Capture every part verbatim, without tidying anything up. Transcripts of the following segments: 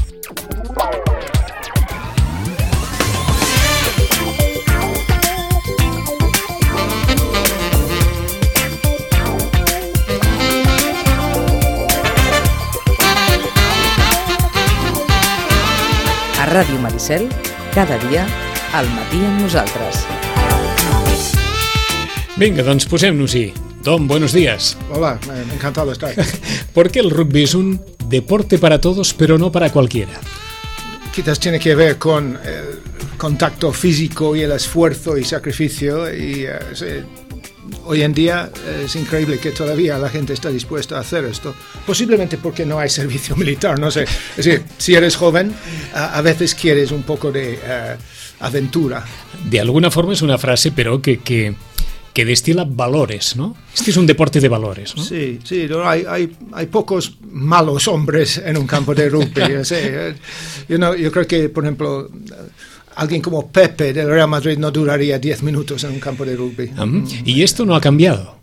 A Ràdio Maricel, cada dia, al matí amb nosaltres. Venga, doncs posem-nos-hi. Tom, buenos días. Hola, encantado de estar. Porque el rugby es un deporte para todos, pero no para cualquiera. Quizás tiene que ver con el contacto físico y el esfuerzo y sacrificio. Y uh, sí, hoy en día es increíble que todavía la gente está dispuesta a hacer esto. Posiblemente porque no hay servicio militar, no sé. Es decir, si eres joven, uh, a veces quieres un poco de uh, aventura. De alguna forma es una frase, pero que... que... que destila valores, ¿no? Este es un deporte de valores, ¿no? Sí, sí, no, hay, hay, hay pocos malos hombres en un campo de rugby. Sí, yo, no, yo creo que, por ejemplo, alguien como Pepe del Real Madrid no duraría diez minutos en un campo de rugby. Uh-huh. ¿Y esto no ha cambiado?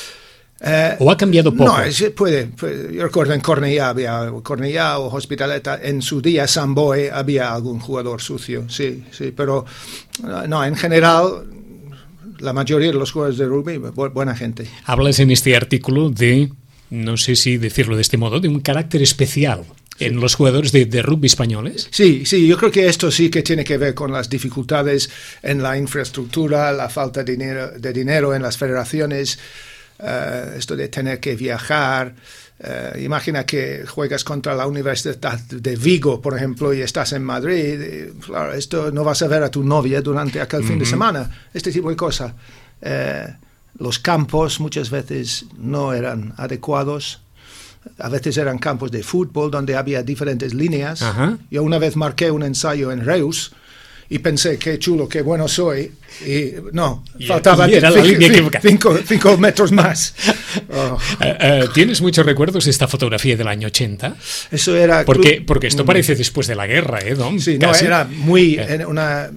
Eh, ¿O ha cambiado poco? No, es, puede, puede. Yo recuerdo en Cornellà había Cornellà o Hospitalet, en su día San Boi había algún jugador sucio, sí, sí, pero no, en general... La mayoría de los jugadores de rugby, bu- buena gente. Hablas en este artículo de, no sé si decirlo de este modo, de un carácter especial sí. en los jugadores de, de rugby españoles. Sí, sí, yo creo que esto sí que tiene que ver con las dificultades en la infraestructura, la falta de dinero, de dinero en las federaciones, uh, esto de tener que viajar. Uh, imagina que juegas contra la Universidad de Vigo, por ejemplo, y estás en Madrid. Y, claro, esto no vas a ver a tu novia durante aquel uh-huh. fin de semana. Este tipo de cosas. Uh, los campos muchas veces no eran adecuados. A veces eran campos de fútbol donde había diferentes líneas. Uh-huh. Yo una vez marqué un ensayo en Reus y pensé, qué chulo, qué bueno soy. Y no, y faltaba y era la línea equivocada. Cinco, cinco metros más. Oh. Uh, uh, ¿Tienes muchos recuerdos de esta fotografía del año ochenta? Eso era... Porque, club... porque esto parece después de la guerra, ¿eh, Dom? Sí, no, era muy... En una,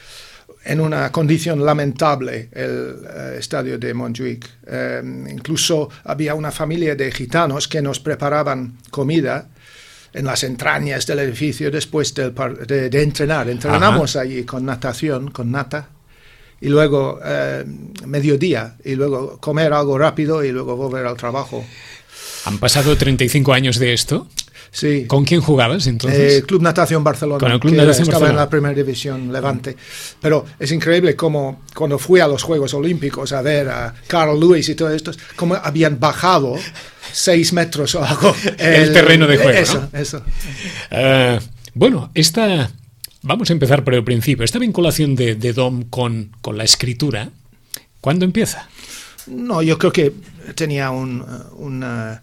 en una condición lamentable el uh, estadio de Montjuic. Um, incluso había una familia de gitanos que nos preparaban comida en las entrañas del edificio después del par- de, de entrenar. Entrenamos Ajá. allí con natación, con nata, y luego eh, mediodía, y luego comer algo rápido y luego volver al trabajo. ¿Han pasado treinta y cinco años de esto? Sí. ¿Con quién jugabas entonces? Eh, Club Natación Barcelona. Con el Club que Natación estaba Barcelona. en la primera división, Levante. Pero es increíble cómo cuando fui a los Juegos Olímpicos a ver a Carl Lewis y todo esto, cómo habían bajado seis metros o algo. El, el terreno de juego, Eso, ¿no? eso. Uh, bueno, esta... Vamos a empezar por el principio. Esta vinculación de, de Dom con, con la escritura, ¿cuándo empieza? No, yo creo que tenía un... un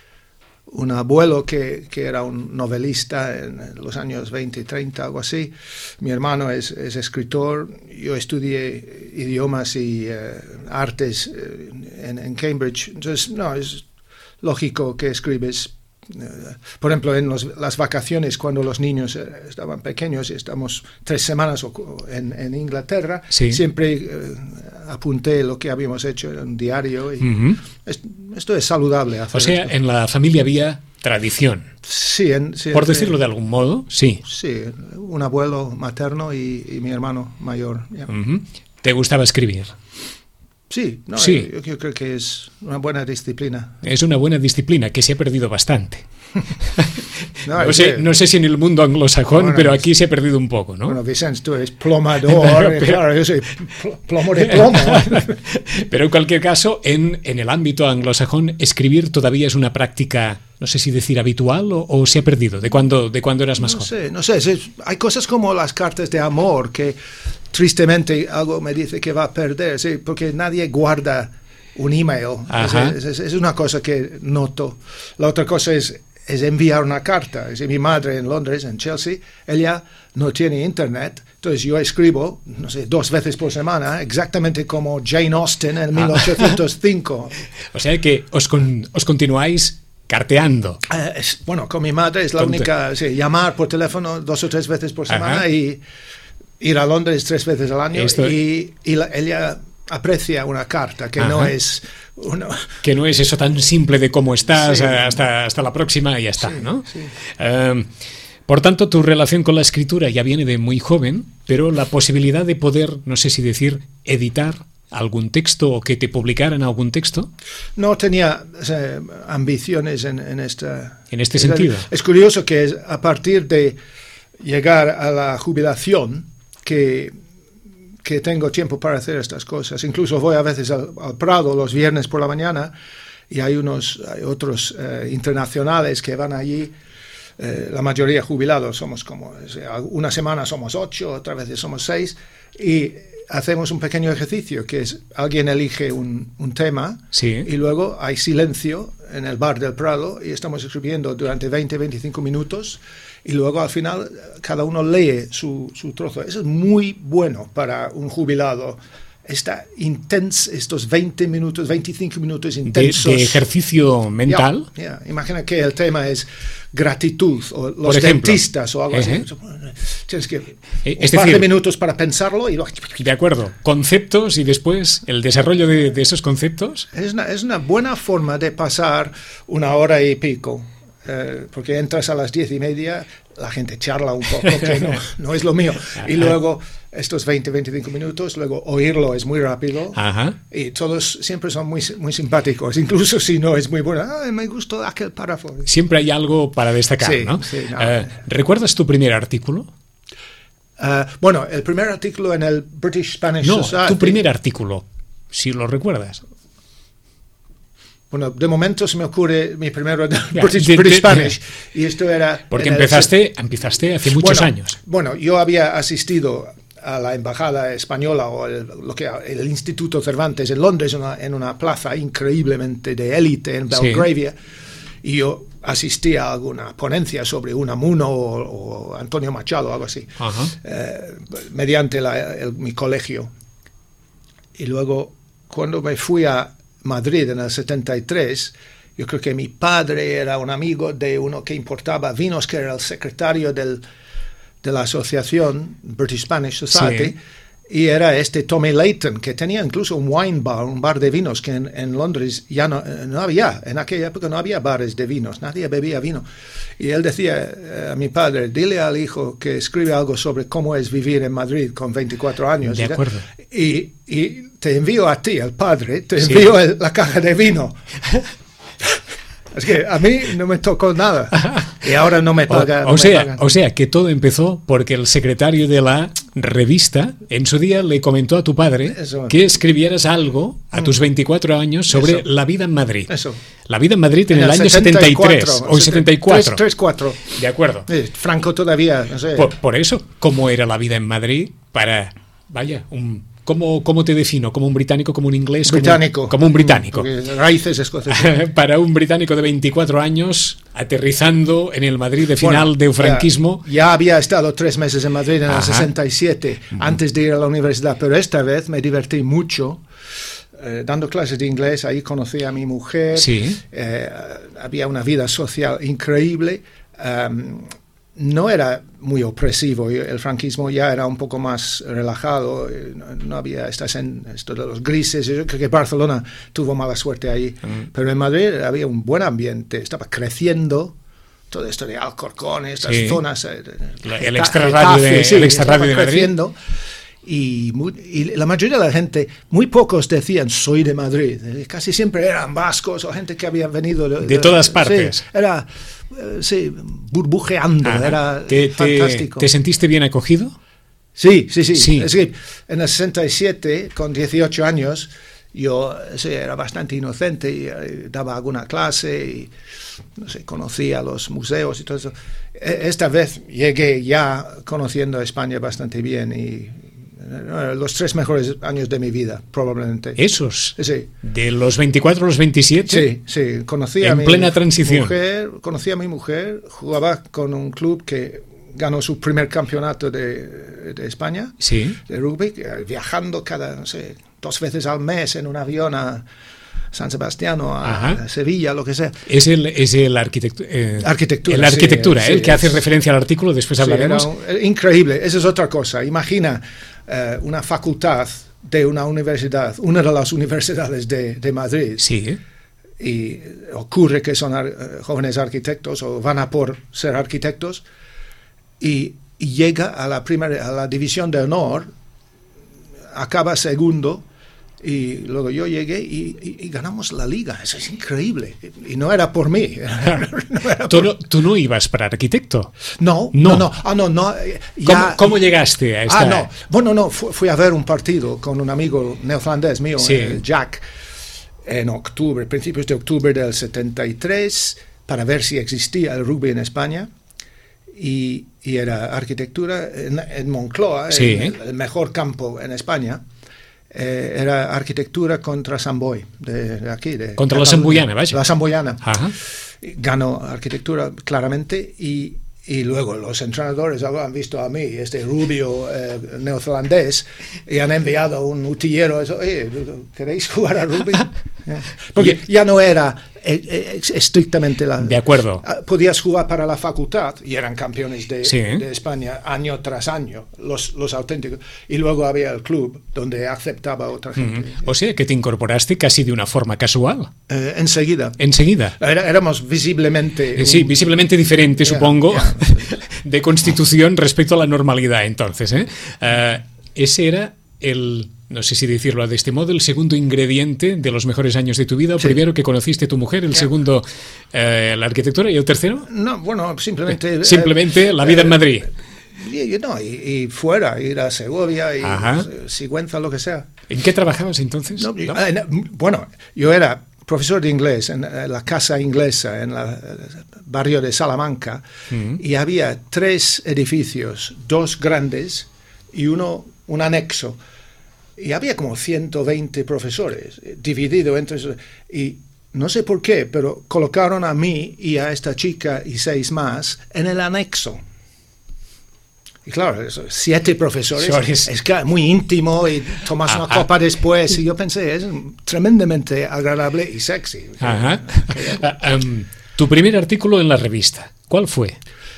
un abuelo que, que era un novelista en los años veinte, treinta, algo así. Mi hermano es, es escritor. Yo estudié idiomas y uh, artes uh, en, en Cambridge. Entonces, no, es lógico que escribes. Uh, por ejemplo, en los, las vacaciones, cuando los niños uh, estaban pequeños y estamos tres semanas en, en Inglaterra, sí. siempre uh, apunté lo que habíamos hecho en un diario. Y uh-huh. es, esto es saludable. Hacer o sea, esto. En la familia había tradición. Sí, en, sí, por sí, decirlo de algún modo, sí. Sí, un abuelo materno y, y mi hermano mayor. Yeah. Uh-huh. ¿Te gustaba escribir? Sí, no, sí. Yo, yo creo que es una buena disciplina. Es una buena disciplina que se ha perdido bastante. no, no, sé, que, no sé si en el mundo anglosajón, bueno, pero aquí se ha perdido un poco, ¿no? Bueno, Vicente, tú eres plomador, pero, claro, yo soy pl- plomo de plomo. Pero en cualquier caso, en, en el ámbito anglosajón, escribir todavía es una práctica, no sé si decir habitual o, o se ha perdido, de cuando, de cuando eras más no joven. Sé, no sé, es, hay cosas como las cartas de amor que tristemente algo me dice que va a perder, sí, porque nadie guarda un email. Es, es, es una cosa que noto. La otra cosa es es enviar una carta. Es mi madre en Londres, en Chelsea, ella no tiene internet, entonces yo escribo, no sé, dos veces por semana, exactamente como Jane Austen en mil ochocientos cinco. O sea que os, con, os continuáis carteando. Uh, es, bueno, con mi madre es la Conte. única, sí, llamar por teléfono dos o tres veces por semana. Ajá. Y ir a Londres tres veces al año. Esto... y, y la, ella aprecia una carta que Ajá. no es... Uno... que no es eso tan simple de cómo estás, sí. hasta, hasta la próxima y ya está, sí, ¿no? Sí. Um, Por tanto, tu relación con la escritura ya viene de muy joven, pero la posibilidad de poder, no sé si decir, editar algún texto o que te publicaran algún texto. No tenía o sea, ambiciones en, en esta... En este sentido. Es curioso que es a partir de llegar a la jubilación que, que tengo tiempo para hacer estas cosas. Incluso voy a veces al, al Prado los viernes por la mañana y hay unos hay otros eh, internacionales que van allí. Eh, la mayoría jubilados, somos como, o sea, una semana somos ocho, otras veces somos seis, y hacemos un pequeño ejercicio, que es, alguien elige un, un tema, sí. y luego hay silencio en el bar del Prado, y estamos escribiendo durante veinte a veinticinco minutos, y luego al final cada uno lee su, su trozo. Eso es muy bueno para un jubilado. Está intenso, estos veinte minutos, veinticinco minutos intensos. De, de ejercicio mental. Yeah, yeah. Imagina que el tema es gratitud o los Por ejemplo, dentistas o algo así. ¿eh? Tienes que es un decir, par de minutos para pensarlo y luego... De acuerdo, conceptos y después el desarrollo de, de esos conceptos. Es una, es una buena forma de pasar una hora y pico. Eh, porque entras a las diez y media, la gente charla un poco, que no, no es lo mío. Y luego estos veinte a veinticinco minutos, luego oírlo es muy rápido. Ajá. Y todos siempre son muy, muy simpáticos, incluso si no es muy bueno. Ah, me gustó aquel párrafo. Siempre hay algo para destacar, sí, ¿no? Sí, no. Uh, ¿Recuerdas tu primer artículo? Uh, bueno, el primer artículo en el British Spanish no, Society. Tu primer artículo, si lo recuerdas. Bueno, de momento se me ocurre mi primero de Ya, British, de, British de, Spanish. De, y esto era... Porque empezaste, el... empezaste hace muchos bueno, años. Bueno, yo había asistido a la embajada española o el, lo que, el Instituto Cervantes en Londres, una, en una plaza increíblemente de élite en Belgravia, sí. Y yo asistí a alguna ponencia sobre Unamuno o, o Antonio Machado, algo así, eh, mediante la, el, mi colegio. Y luego, cuando me fui a Madrid en el setenta y tres, yo creo que mi padre era un amigo de uno que importaba vinos, que era el secretario del, de la asociación British Spanish Society, sí. Y era este Tommy Layton, que tenía incluso un wine bar, un bar de vinos, que en, en Londres ya no, no había, en aquella época no había bares de vinos, nadie bebía vino. Y él decía eh, a mi padre, dile al hijo que escribe algo sobre cómo es vivir en Madrid con veinticuatro años. De acuerdo. Y, y te envío a ti, el padre, te envío sí. el, la caja de vino. Es que a mí no me tocó nada. Y ahora no me paga. O, o, no sea, me pagan. o sea, que todo empezó porque el secretario de la revista en su día le comentó a tu padre Eso. que escribieras algo a tus veinticuatro años sobre Eso. la vida en Madrid. Eso. La vida en Madrid en, en el, el año setenta y tres o setenta y cuatro. setenta y cuatro. De acuerdo. Sí, Franco todavía, no sé. Por, por eso, ¿cómo era la vida en Madrid para, vaya, un... ¿Cómo, ¿Cómo te defino? ¿Como un británico, como un inglés? Británico. Como, como un británico. Porque raíces escocesas. Para un británico de veinticuatro años, aterrizando en el Madrid de final bueno, del franquismo. Ya, ya había estado tres meses en Madrid en Ajá. el sesenta y siete, uh-huh. antes de ir a la universidad, pero esta vez me divertí mucho. Eh, dando clases de inglés, ahí conocí a mi mujer. Sí. Eh, había una vida social increíble. Um, no era muy opresivo, el franquismo ya era un poco más relajado, no, no había estas en, esto de los grises. Yo creo que Barcelona tuvo mala suerte ahí, mm. pero en Madrid había un buen ambiente, estaba creciendo todo esto de Alcorcón, estas sí. zonas, la, el extrarradio de, sí, el extrarradio de Madrid. Creciendo. Y, muy, y la mayoría de la gente, muy pocos decían soy de Madrid, casi siempre eran vascos o gente que había venido de, de, de todas partes. Sí, era sí, burbujeando, Ajá. era ¿Te, fantástico. Te, ¿Te sentiste bien acogido? Sí, sí, sí. sí. Es que en el sesenta y siete, con dieciocho años, yo sí, era bastante inocente y eh, daba alguna clase y no sé, conocía los museos y todo eso. Esta vez llegué ya conociendo a España bastante bien y los tres mejores años de mi vida, probablemente. ¿Esos? Sí. ¿De los veinticuatro a los veintisiete? Sí, sí. Conocí a en mi plena transición. Mujer, conocí a mi mujer, jugaba con un club que ganó su primer campeonato de, de España, sí. de rugby, viajando cada, no sé, dos veces al mes en un avión a San Sebastián o a, a Sevilla, lo que sea. Es el, es el arquitecto, eh, arquitectura. La arquitectura, sí, el sí, que es, hace referencia al artículo, después sí, hablaremos. Era un, increíble, esa es otra cosa. Imagina eh, una facultad de una universidad, una de las universidades de, de Madrid. Sí. Y ocurre que son ar, jóvenes arquitectos o van a por ser arquitectos. y, y llega a la, primera, a la división de honor, acaba segundo, y luego yo llegué y, y, y ganamos la liga. Eso es increíble. Y no era por mí. No era ¿Tú, por... No, ¿Tú no ibas para arquitecto? No, no, no. no. Ah, no, no ya... ¿Cómo, ¿Cómo llegaste a esta...? Ah, no. Bueno, no, fui, fui a ver un partido con un amigo neozelandés mío, sí. eh, Jack, en octubre, principios de octubre del setenta y tres, para ver si existía el rugby en España. Y, y era arquitectura en, en Moncloa, sí. el, el mejor campo en España. Eh, era arquitectura contra Samboy, de, de aquí. De contra la Samboyana, vaya. La Samboyana. Ajá. Ganó arquitectura claramente y, y luego los entrenadores han visto a mí, este rubio eh, neozelandés, y han enviado un utillero. Eso, oye, ¿queréis jugar a rugby? Porque ya no era eh, estrictamente la... De acuerdo. Podías jugar para la facultad y eran campeones de, sí. de España año tras año, los, los auténticos. Y luego había el club donde aceptaba a otra gente. Mm-hmm. O sea, que te incorporaste casi de una forma casual. Eh, enseguida. Enseguida. Era, éramos visiblemente... Un... Sí, visiblemente diferente, yeah, supongo, yeah. de constitución respecto a la normalidad, entonces. ¿eh? Uh, ese era el... No sé si decirlo de este modo, el segundo ingrediente de los mejores años de tu vida. El sí. primero, que conociste a tu mujer. El yeah. segundo, eh, la arquitectura. ¿Y el tercero? No, bueno, simplemente... Eh, simplemente eh, la vida eh, en Madrid. Y, no, y, y fuera, ir a Segovia, y Ajá. Sigüenza, lo que sea. ¿En qué trabajabas entonces? No, ¿No? Eh, bueno, yo era profesor de inglés en la casa inglesa, en el barrio de Salamanca, uh-huh. y había tres edificios, dos grandes y uno, un anexo. Y había como ciento veinte profesores, dividido entre esos. Y no sé por qué, pero colocaron a mí y a esta chica y seis más en el anexo. Y claro, eso, siete profesores, Sorries. es que muy íntimo y tomas Ajá. una copa después. Y yo pensé, es tremendamente agradable y sexy. Ajá. uh, um, tu primer artículo en la revista, ¿cuál fue?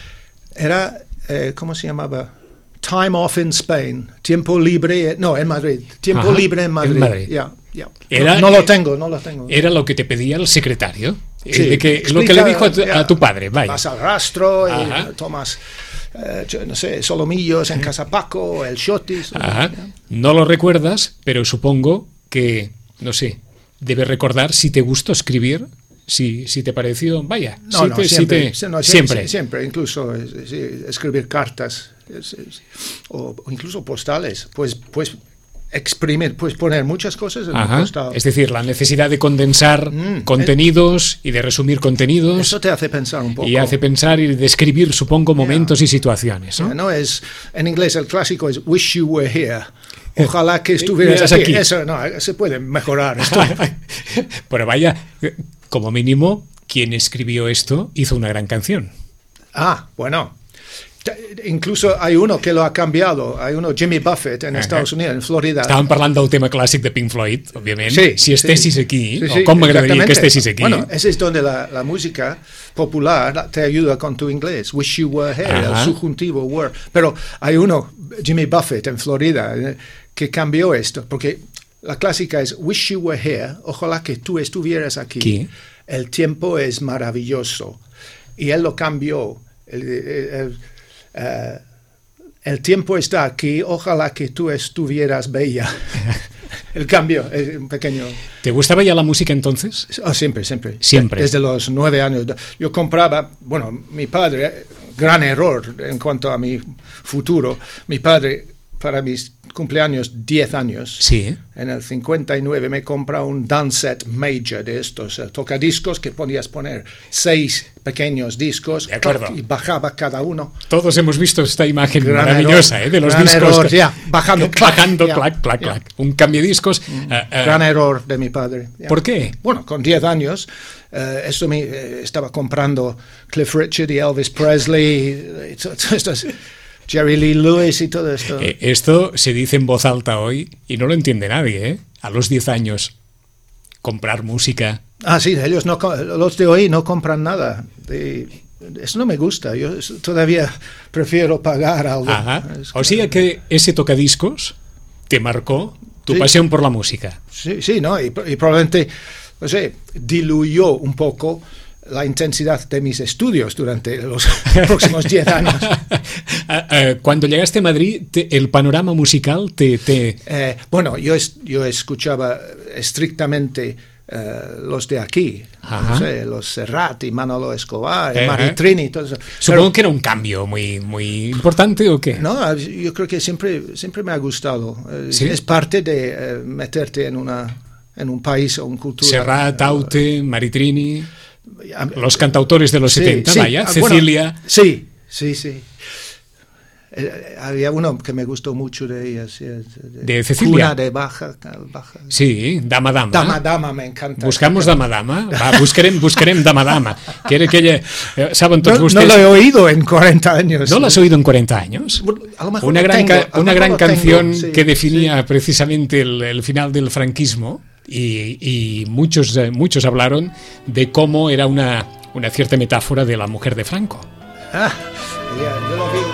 Era, eh, ¿cómo se llamaba? Time Off in Spain, tiempo libre, no, en Madrid, tiempo Ajá, libre en Madrid. En Madrid. Yeah, yeah. Era, no, no lo tengo, no lo tengo. Era lo que te pedía el secretario, sí, de que, explica, lo que le dijo a tu, yeah, a tu padre, vaya. Vas al rastro Ajá. y tomas, eh, no sé, solomillos en Casa Paco, el shotis. Ajá. Yeah. No lo recuerdas, pero supongo que, no sé, debes recordar si te gustó escribir. Si, si te pareció, vaya, no, si no, te, siempre, si te, no, siempre, siempre. siempre, incluso sí, escribir cartas es, es, o, o incluso postales, pues, pues exprimir, pues poner muchas cosas en Ajá. un postal. Es decir, la necesidad de condensar mm, contenidos eh, y de resumir contenidos. Eso te hace pensar un poco. Y hace pensar y describir, supongo, momentos yeah. y situaciones, ¿no? Yeah, no es, en inglés el clásico es "wish you were here". Ojalá que estuvieras aquí. aquí. Eso no, se puede mejorar. Esto. Pero vaya, como mínimo, quien escribió esto hizo una gran canción. Ah, bueno. Incluso hay uno que lo ha cambiado. Hay uno, Jimmy Buffett, en Ajá. Estados Unidos, en Florida. Estaven parlant del tema clàssic de Pink Floyd, òbviament. Sí, si estessis sí. aquí, sí, sí, o com m'agradaria que estessis aquí. Bueno, ese es donde la, la música popular te ayuda con tu inglés. Wish you were here, Ajá. el subjuntivo were. Pero hay uno, Jimmy Buffett, en Florida, que cambió esto, porque la clásica es "wish you were here", ojalá que tú estuvieras aquí. ¿Qué? El tiempo es maravilloso. Y él lo cambió. El, el, el, uh, el tiempo está aquí, ojalá que tú estuvieras bella. El cambio es un pequeño... ¿Te gustaba ya la música entonces? Oh, siempre, siempre. Siempre. Desde los nueve años. Yo compraba, bueno, mi padre, gran error en cuanto a mi futuro, mi padre, para mis cumpleaños, diez años, sí. en el cincuenta y nueve me compra un dance set major de estos, uh, tocadiscos que podías poner seis pequeños discos de acuerdo. Y bajaba cada uno. Todos hemos visto esta imagen gran maravillosa error, ¿eh? de los gran discos. Error, yeah, bajando, clac, bajando, yeah, clac, clac, yeah. clac. Un cambio de discos. Mm, uh, uh, gran error de mi padre. Yeah. ¿Por qué? Bueno, con diez años, uh, esto me, eh, estaba comprando Cliff Richard y Elvis Presley, estos... Jerry Lee Lewis y todo esto. Eh, esto se dice en voz alta hoy y no lo entiende nadie, ¿eh? A los diez años, comprar música. Ah, sí, ellos no, los de hoy no compran nada. De, eso no me gusta. Yo todavía prefiero pagar algo. Ajá. Es o sea que ese tocadiscos te marcó tu sí. pasión por la música. Sí, sí, ¿no? Y, y probablemente, no sé, diluyó un poco la intensidad de mis estudios durante los próximos diez años. Cuando llegaste a Madrid, te, ¿el panorama musical te...? te... Eh, bueno, yo, es, yo escuchaba estrictamente eh, los de aquí, no sé, los Serrat y Manolo Escobar, uh-huh. Maritrini, todo eso. Supongo Pero, que era un cambio muy, muy importante, ¿o qué? No, yo creo que siempre, siempre me ha gustado. ¿Sí? Es parte de eh, meterte en, una, en un país o una cultura. Serrat, Aute, Maritrini... Los cantautores de los sí, setenta, sí. vaya, Ah, Cecilia. Bueno, sí, sí, sí. Eh, había uno que me gustó mucho de ellas. De, de Cecilia. Cuna de Baja, Baja. Sí, Dama Dama. Dama Dama, me encanta. Buscamos Dama Dama. Va, buscarem, buscarem Dama Dama. Quiere que ella... Eh, ¿Saben todos no, ustedes? No lo he oído en cuarenta años. ¿No lo has oído en cuarenta años? A lo mejor una lo gran, tengo, ca- una gran canción tengo, sí, que definía sí. precisamente el, el final del franquismo y, y muchos, eh, muchos hablaron de cómo era una... una cierta metáfora de la mujer de Franco. Ah, ya, yo lo vi.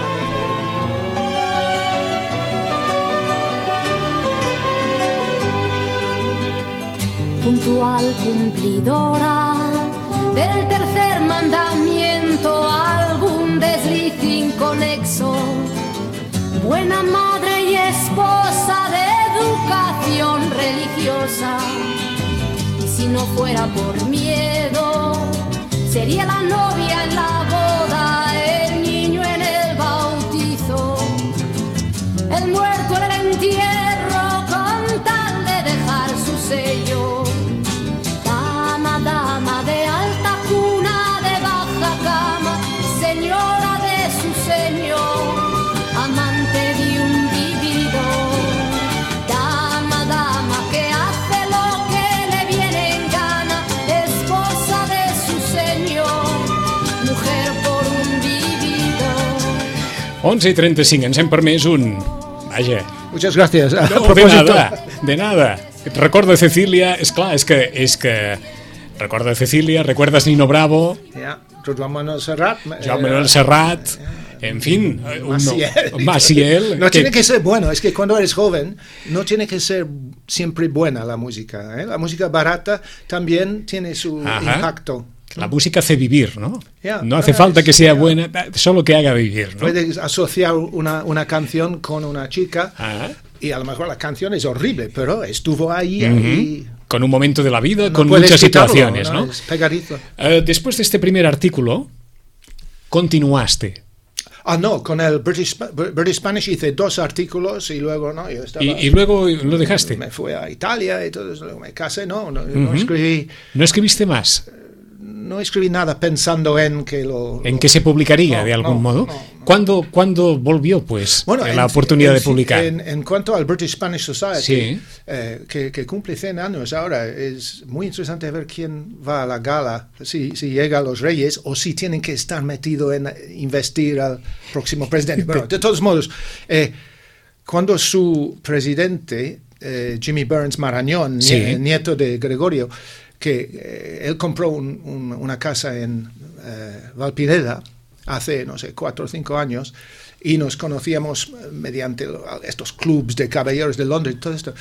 Puntual cumplidora del tercer mandamiento, algún desliz inconexo, buena madre y esposa de educación religiosa. Y si no fuera por miedo, sería la novia en la boda, el niño en el bautizo, el muerto en el entierro, con tal de dejar su sello. Dama, dama de alta cuna, de baja cama, señora de su señor, amante de un vividor. Dama, dama que hace lo que le viene en gana, esposa de su señor, mujer por un vividor. onze i trenta-cinc, ens hem permès un... Vaja. Muchas gracias. A No, de propósito. nada, de nada. Recordo Cecilia, és clar, és que, és que recorda Cecilia, recuerdas Nino Bravo, Yeah. Joan Manuel Serrat. Joan Manuel Serrat, en fin, un, Maciel. Maciel. No que- tiene que ser bueno, es que cuando eres joven no tiene que ser siempre buena la música, ¿eh? La música barata también tiene su Ajá. impacto. La música hace vivir, ¿no? Yeah, no hace no, falta es- que sea yeah. buena, solo que haga vivir, ¿no? Puedes asociar una, una canción con una chica Ah. y a lo mejor la canción es horrible, pero estuvo ahí Ujú. y Con un momento de la vida, no con puedes muchas quitarlo, situaciones, ¿no? Es pegadizo. Eh, después de este primer artículo, continuaste. Ah, no, con el British, British Spanish hice dos artículos y luego, ¿no? Yo estaba, Y, y luego lo dejaste. me fui a Italia y todo eso, luego me casé, no, no, Ujú. no escribí, ¿No escribiste más? no escribí nada pensando en que lo... ¿En lo- que se publicaría No, de algún no, modo? no, no. ¿Cuándo, ¿Cuándo volvió, pues, Bueno, la en- oportunidad en- de publicar? En, en cuanto al British Spanish Society, Sí. eh, que, que cumple cien años ahora, es muy interesante ver quién va a la gala, si, si llega a los Reyes o si tienen que estar metidos en investir al próximo presidente. Bueno, de todos modos, eh, cuando su presidente, eh, Jimmy Burns Marañón, Sí. nie- nieto de Gregorio, que eh, él compró un- un- una casa en eh, Valpineda hace, no sé, cuatro o cinco años, y nos conocíamos mediante lo- estos clubs de caballeros de Londres y todo esto.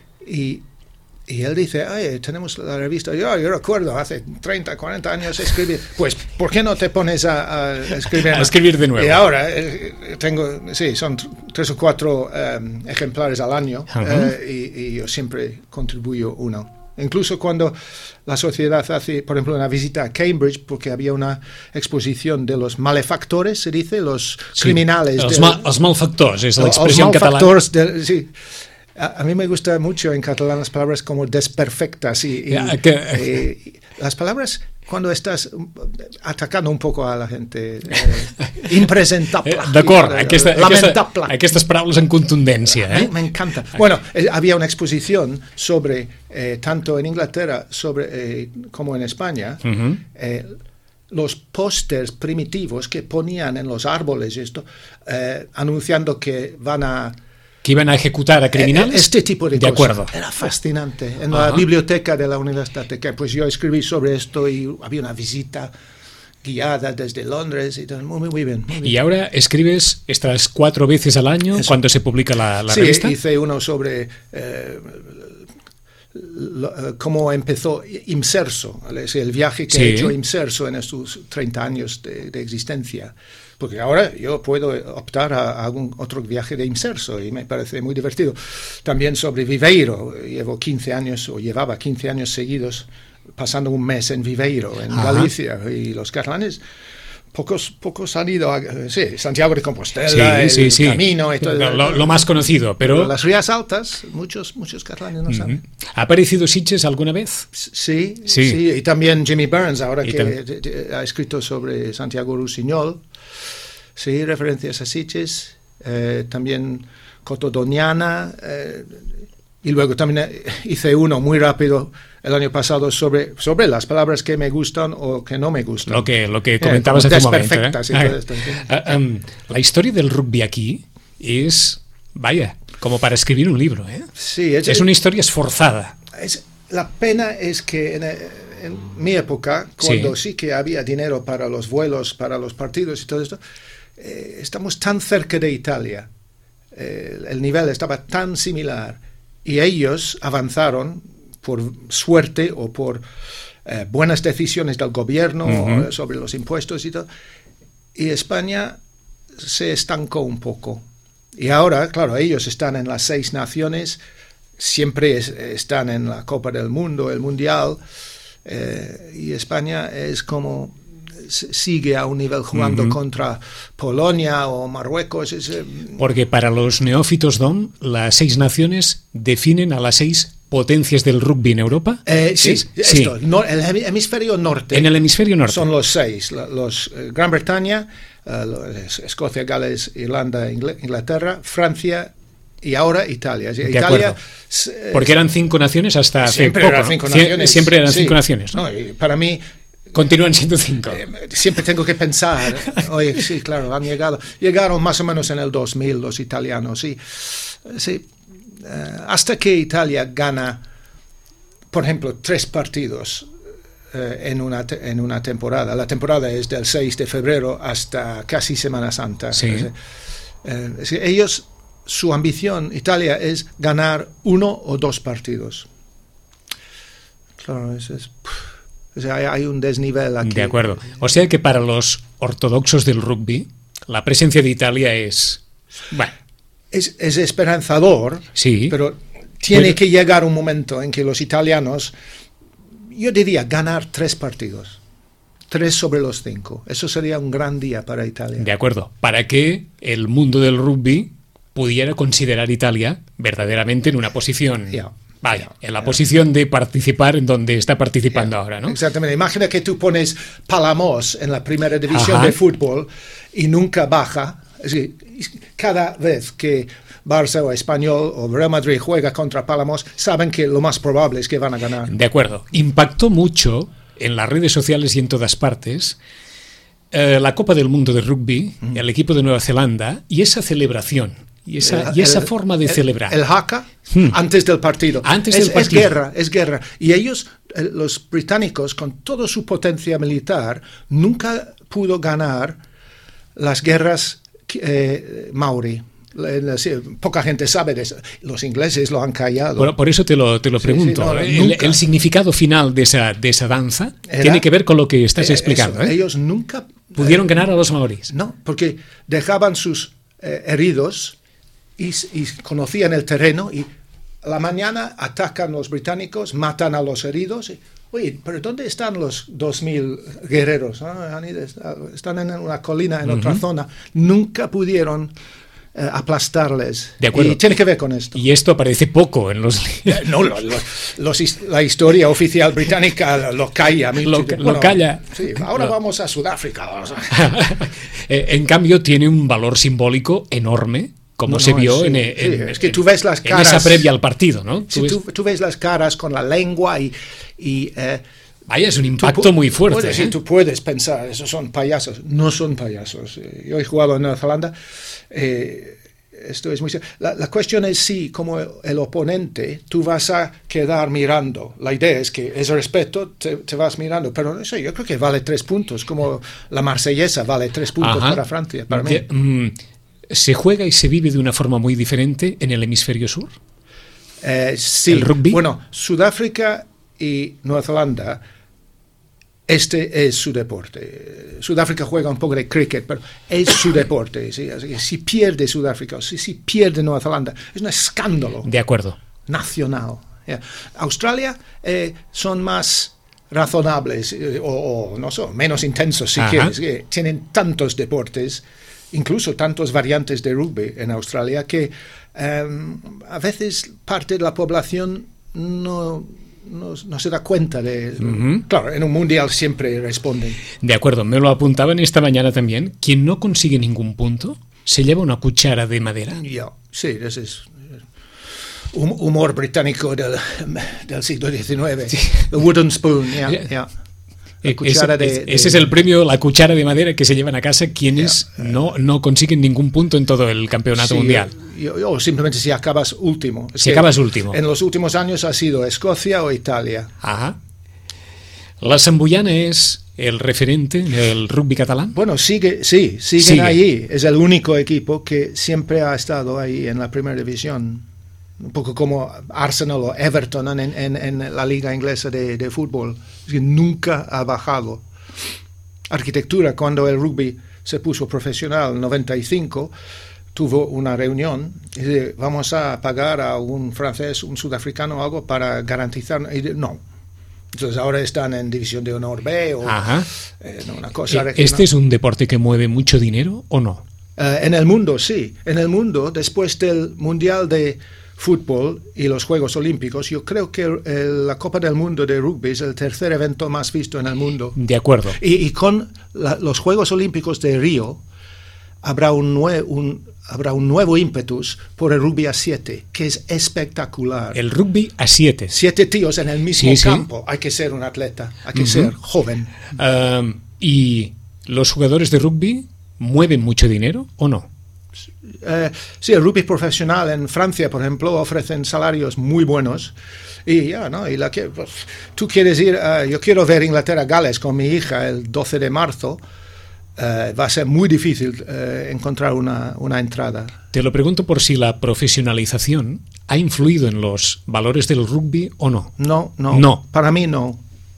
Y, y él dice, ay, tenemos la revista. Yo, yo recuerdo, hace treinta, cuarenta años escribir. Pues, ¿por qué no te pones a, a escribir? A escribir de nuevo. Y ahora eh, tengo, sí, son tr- tres o cuatro eh, ejemplares al año, Ajá. eh, y, y yo siempre contribuyo uno. Incluso cuando la sociedad hace, por ejemplo, una visita a Cambridge, porque había una exposición de los malefactores, se dice, los Sí. criminales. Els, del- ma, els malfactors, és los l'expressió en català. malfactors del- sí. A, a mí me gusta mucho en catalán las palabras como desperfectas y, y- Ya, que- eh, y las palabras cuando estás atacando un poco a la gente, eh, impresentable, Eh, D'acord, aquesta, aquesta, lamentable. aquestes paraules en contundència. Me, Eh? me encanta. Bueno, eh, había una exposición sobre, eh, tanto en Inglaterra sobre, eh, como en España, Ujú. eh, los pósters primitivos que ponían en los árboles, esto, eh, anunciando que van a... Que iban a ejecutar a criminales. Eh, Este tipo de, de cosas. acuerdo. Era fascinante. En Ajá. la biblioteca de la Universidad de Cambridge, pues yo escribí sobre esto y había una visita guiada desde Londres y todo. Muy, muy bien. Muy bien. Y ahora escribes estas cuatro veces al año Eso. cuando se publica la, la Sí, revista. hice uno sobre eh, lo, cómo empezó Imserso, el viaje que sí. ha hecho Imserso en estos treinta años de, de existencia. Porque ahora yo puedo optar a, a algún otro viaje de Imserso y me parece muy divertido. También sobre Viveiro, llevo quince años o llevaba quince años seguidos pasando un mes en Viveiro, en Ajá. Galicia, y los catalanes, pocos pocos han ido a sí, Santiago de Compostela, sí, sí, el sí. Camino y todo. Lo, lo más conocido, pero... pero las Rías Altas, muchos muchos catalanes no uh-huh. saben. ¿Ha aparecido Sitges alguna vez? Sí, sí, sí, y también Jimmy Burns, ahora y que de, de, ha escrito sobre Santiago Rusiñol. Sí, referencias a Sitges, eh, también Coto Doñana, eh, y luego también hice uno muy rápido el año pasado sobre, sobre las palabras que me gustan o que no me gustan. Lo que, lo que comentabas eh, hace un momento. ¿eh? Y todo esto, ¿sí? uh, um, la historia del rugby aquí es, vaya, como para escribir un libro. ¿eh? Sí, es, es una historia esforzada. Es, la pena es que en, en mi época, cuando sí. sí que había dinero para los vuelos, para los partidos y todo esto, eh, estamos tan cerca de Italia, eh, el nivel estaba tan similar y ellos avanzaron por suerte o por eh, buenas decisiones del gobierno uh-huh. sobre los impuestos y todo, y España se estancó un poco. Y ahora, claro, ellos están en las seis naciones, siempre es, están en la Copa del Mundo, el Mundial, eh, y España es como... sigue a un nivel jugando uh-huh. contra Polonia o Marruecos. Es, eh, Porque para los neófitos, Dom, las seis naciones definen a las seis potencias del rugby en Europa. Eh, sí, ¿Es? Esto, sí. No, el hemisferio norte. En el hemisferio norte. Son los seis. Los, eh, Gran Bretaña, eh, los, Escocia, Gales, Irlanda, Inglaterra, Francia y ahora Italia. De Italia acuerdo. Porque eran cinco naciones hasta hace siempre poco. Eran cinco ¿no? naciones. Siempre eran sí. cinco naciones. ¿no? No, y para mí... Continúan siendo cinco. Eh, siempre tengo que pensar, oye, sí, claro, han llegado, llegaron más o menos en el dos mil los italianos, sí, sí. Uh, hasta que Italia gana, por ejemplo, tres partidos uh, en, una te- en una temporada, la temporada es del seis de febrero hasta casi Semana Santa. Sí. Uh, es que ellos, su ambición, Italia, es ganar uno o dos partidos. Claro, eso es... O sea, hay, hay un desnivel aquí. De acuerdo. O sea que para los ortodoxos del rugby, la presencia de Italia es... Bueno. Es, es esperanzador, sí, pero tiene pero... que llegar un momento en que los italianos, yo diría, ganar tres partidos. Tres sobre los cinco. Eso sería un gran día para Italia. De acuerdo. Para que el mundo del rugby pudiera considerar Italia verdaderamente en una posición... Yeah. Vaya, en la posición de participar en donde está participando yeah, ahora, ¿no? Exactamente. Imagina que tú pones Palamos en la primera división Ajá. de fútbol y nunca baja. Es decir, cada vez que Barça o Español o Real Madrid juega contra Palamos, saben que lo más probable es que van a ganar. De acuerdo. Impactó mucho en las redes sociales y en todas partes eh, la Copa del Mundo de Rugby, mm. el equipo de Nueva Zelanda y esa celebración. Y esa, el, y esa el, forma de el, celebrar. El haka, hmm. antes del partido. Antes es, del partido. Es guerra, es guerra. Y ellos, los británicos, con toda su potencia militar, nunca pudo ganar las guerras eh, maori. Poca gente sabe de eso. Los ingleses lo han callado. Por, por eso te lo, te lo sí, pregunto. Sí, no, el, el significado final de esa, de esa danza Era, tiene que ver con lo que estás eh, explicando. Eso, ¿eh? Ellos nunca... ¿Pudieron eh, ganar a los maoríes? No, porque dejaban sus eh, heridos... Y, y conocían el terreno y a la mañana atacan los británicos, matan a los heridos. Y, oye, ¿pero dónde están los dos mil guerreros? ¿Ah? Están en una colina, en uh-huh. otra zona. Nunca pudieron eh, aplastarles. De acuerdo. Y tiene que ver con esto. Y esto aparece poco en los... no, lo, lo, los, la historia oficial británica lo calla. Lo, bueno, lo calla. Sí, ahora lo... vamos a Sudáfrica. En cambio, tiene un valor simbólico enorme. Como no, se vio no, es, en, en, sí, es que tú ves las caras, en esa previa al partido, ¿no? ¿Tú, sí, ves? Tú, tú ves las caras con la lengua y... y eh, Vaya, es un impacto muy fuerte. Puedes, ¿eh? Sí, tú puedes pensar, esos son payasos. No son payasos. Yo he jugado en Nueva Zelanda. Eh, esto es muy... La, la cuestión es si, como el, el oponente, tú vas a quedar mirando. La idea es que es respeto, te, te vas mirando. Pero no sé, yo creo que vale tres puntos, como la marsellesa vale tres puntos Ajá. para Francia, para de, mí. Mm, ¿Se juega y se vive de una forma muy diferente en el hemisferio sur? Eh, sí, ¿El rugby? Bueno, Sudáfrica y Nueva Zelanda, este es su deporte. Sudáfrica juega un poco de cricket, pero es su deporte. ¿sí? Así que si pierde Sudáfrica o si, si pierde Nueva Zelanda, es un escándalo. De acuerdo. Nacional. Yeah. Australia eh, son más razonables eh, o, o no sé, menos intensos si Ajá. quieres. Eh, tienen tantos deportes, incluso tantas variantes de rugby en Australia que um, a veces parte de la población no, no, no se da cuenta de... Uh-huh. Claro, en un mundial siempre responden. De acuerdo, me lo apuntaban esta mañana también. Quien no consigue ningún punto se lleva una cuchara de madera. Yeah, sí, ese es hum- humor británico del, del siglo diecinueve. Sí. The wooden spoon, yeah, yeah. Eh, ese, de, de, ese es el premio, la cuchara de madera que se llevan a casa quienes yeah, no, no consiguen ningún punto en todo el campeonato sí, mundial. O simplemente si acabas último. Es si acabas último. En los últimos años ha sido Escocia o Italia. Ajá. ¿La Santbullana es el referente del rugby catalán? Bueno, sigue, sí, siguen sigue. ahí. Es el único equipo que siempre ha estado ahí en la primera división. Un poco como Arsenal o Everton en, en, en la liga inglesa de, de fútbol. Es que nunca ha bajado. Arquitectura, cuando el rugby se puso profesional en noventa y cinco, tuvo una reunión y dice, vamos a pagar a un francés, un sudafricano o algo para garantizar. Y dice, no. Entonces ahora están en División de Honor B o eh, no, una cosa. ¿Este regional. ¿Es un deporte que mueve mucho dinero o no? Uh, en el mundo, sí. En el mundo, después del Mundial de Fútbol y los Juegos Olímpicos, yo creo que el, el, la Copa del Mundo de Rugby es el tercer evento más visto en el mundo. De acuerdo. Y, y con la, los Juegos Olímpicos de Río habrá un, nue, un, habrá un nuevo ímpetus por el rugby a siete, que es espectacular. El rugby a siete. Siete tíos en el mismo sí, campo. Sí. Hay que ser un atleta, hay que uh-huh. ser joven. Um, ¿Y los jugadores de rugby mueven mucho dinero o no? Uh, sí, el rugby profesional en Francia, por ejemplo, ofrecen salarios muy buenos. Y ya, ¿no? Y la que, pues, tú quieres ir, uh, yo quiero ver Inglaterra-Gales con mi hija el doce de marzo. Uh, va a ser muy difícil uh, encontrar una, una entrada. Te lo pregunto por si la profesionalización ha influido en los valores del rugby o no. No, no. No. Para mí no.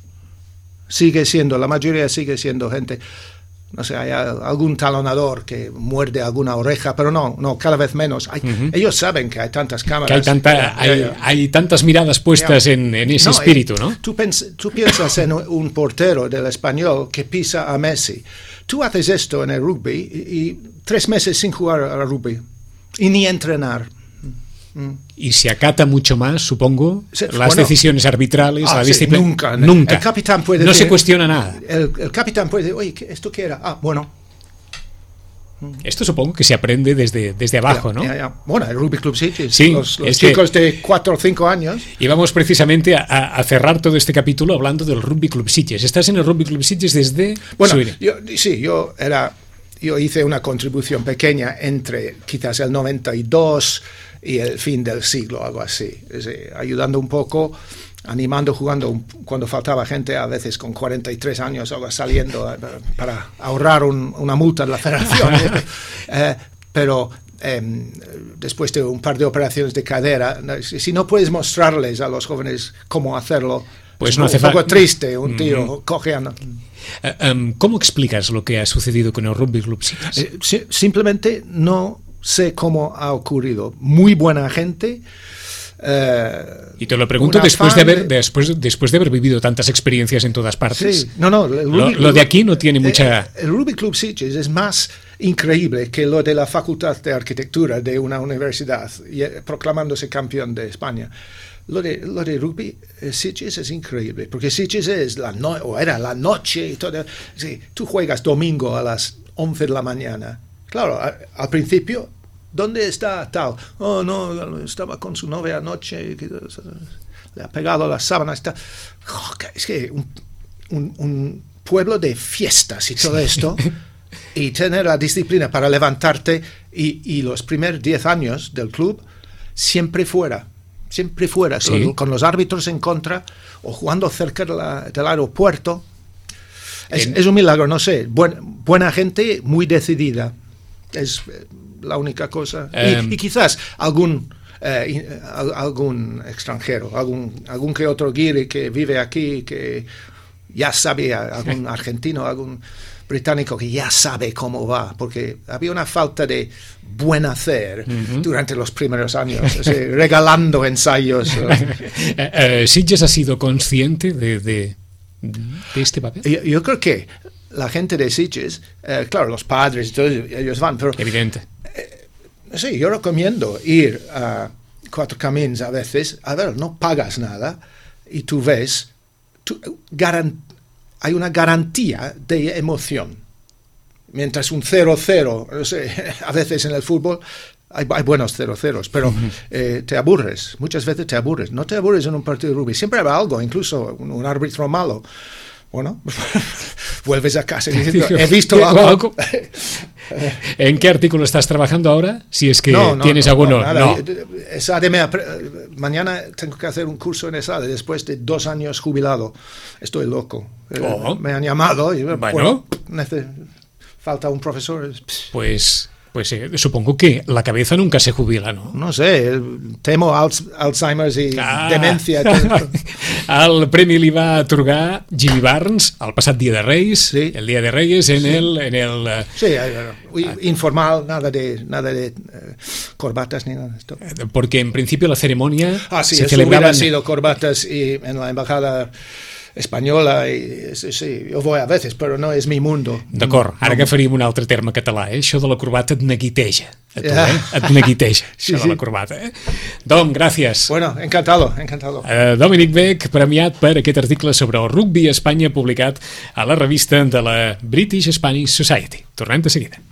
Sigue siendo, la mayoría sigue siendo gente... No sé, hay algún talonador que muerde alguna oreja, pero no, no, cada vez menos. Hay, uh-huh. Ellos saben que hay tantas cámaras. Que hay, tanta, hay, hay, hay tantas miradas puestas yeah. en, en ese no, espíritu, ¿no? Tú, pens, tú piensas en un portero del Español que pisa a Messi. Tú haces esto en el rugby y, y tres meses sin jugar al rugby y ni entrenar. Y se acata mucho más, supongo, se, las bueno, decisiones arbitrales, ah, la sí, disciplina. Nunca, nunca. El capitán puede no decir, se cuestiona nada. El, el capitán puede decir, oye, ¿esto qué era? Ah, bueno. Esto supongo que se aprende desde, desde abajo, ya, ¿no? Ya, ya. Bueno, el Rugby Club Sitges, sí, los, los chicos que... de cuatro o cinco años. Y vamos precisamente a, a cerrar todo este capítulo hablando del Rugby Club Sitges. ¿Estás en el Rugby Club Sitges desde...? Bueno, yo, sí, yo era... Yo hice una contribución pequeña entre quizás el noventa y dos y el fin del siglo, algo así. Es decir, ayudando un poco, animando, jugando un, cuando faltaba gente, a veces con cuarenta y tres años, algo saliendo para ahorrar un, una multa de la federación. eh, pero eh, después de un par de operaciones de cadera, si no puedes mostrarles a los jóvenes cómo hacerlo, pues es no un hace poco falta. triste, un tío mm-hmm. cojeando. Uh, um, ¿Cómo explicas lo que ha sucedido con el Rugby Club Sitges? Eh, si, simplemente no sé cómo ha ocurrido. Muy buena gente. Eh, y te lo pregunto después de, haber, después, después de haber vivido tantas experiencias en todas partes. Sí, no, no. El lo, Club, lo de aquí no tiene mucha... Eh, el Rugby Club Sitges es más increíble que lo de la Facultad de Arquitectura de una universidad, proclamándose campeón de España. Lo de, lo de rugby, eh, Sitges es increíble, porque Sitges es la no, o era la noche y todo. Sí, tú juegas domingo a las once de la mañana. Claro, a, al principio, ¿dónde está tal? Oh, no, estaba con su novia anoche, le ha pegado la sábana. Está. Oh, es que un, un, un pueblo de fiestas y todo esto, y tener la disciplina para levantarte, y, y los primeros diez años del club, siempre fuera. Siempre fuera, ¿sí? con, con los árbitros en contra o jugando cerca de la, del aeropuerto. Es, en... es un milagro, no sé. Buen, buena gente, muy decidida. Es la única cosa. Um... Y, y quizás algún, eh, in, al, algún extranjero, algún, algún que otro guiri que vive aquí, que ya sabe, algún argentino, algún británico que ya sabe cómo va, porque había una falta de buen hacer uh-huh. durante los primeros años, o sea, regalando ensayos. uh, ¿Sitges ha sido consciente de, de, de este papel? Yo, yo creo que la gente de Sitges, eh, claro, los padres y todo, ellos van, pero... Evidente. Eh, sí, yo recomiendo ir a Cuatro Camins a veces, a ver, no pagas nada y tú ves, tú, garan, hay una garantía de emoción. Mientras un cero cero, no sé, a veces en el fútbol hay, hay buenos cero ceros, pero uh-huh. eh, te aburres, muchas veces te aburres. No te aburres en un partido de rugby, siempre habrá algo, incluso un, un árbitro malo. Bueno, vuelves a casa y dices, he visto algo. ¿En qué artículo estás trabajando ahora? Si es que no, no, tienes no, alguno. No, no. ESADE me mañana tengo que hacer un curso en ESADE después de dos años jubilado. Estoy loco. Oh. Me han llamado y bueno, bueno neces- falta un profesor. Pues... Pues eh, supongo que la cabeza nunca se jubila, ¿no? No sé, temo Alzheimer i ah. demència. El premi li va atorgar Jimmy Barnes el passat dia de Reis, sí. el dia de Reyes, en sí. el... En el sí, informal, nada de, nada de uh, corbatas ni nada de esto. Porque en principio la ceremonia ah, sí, se eso celebraba... hubiera sido corbatas y en la embajada espanyola, i, sí, sí, jo vull a veces, però no és mi mundo. D'acord, ara no. agafaríem un altre terme català, eh? Això de la corbata et neguiteja, a tu, eh? Et neguiteja, sí, això sí. de la corbata, eh? Dom, gràcies. Bueno, encantado, encantado. Uh, Dominic Beck, premiat per aquest article sobre el rugby a Espanya publicat a la revista de la British Spanish Society. Tornem de seguida.